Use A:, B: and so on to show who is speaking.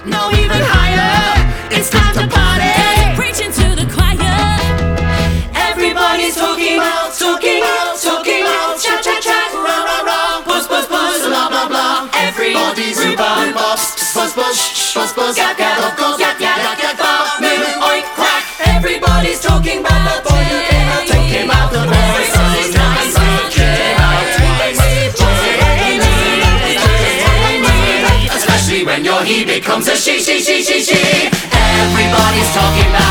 A: no, even higher. It's time to party.
B: Preaching to the choir.
A: Everybody's talking out, talking out, talking out. Chat, chat, chat, rah, rah, rah. Buzz, buzz, buzz, blah, blah, blah. Everybody's rhubarb, buzz, buzz, buzz, buzz, yak, yak, yak, yak, yak, yak, yak, moo, oink, crack. Everybody's talking about the boy who came out, talking about the boy who came out twice. Especially when your he becomes a she. Everybody's talking about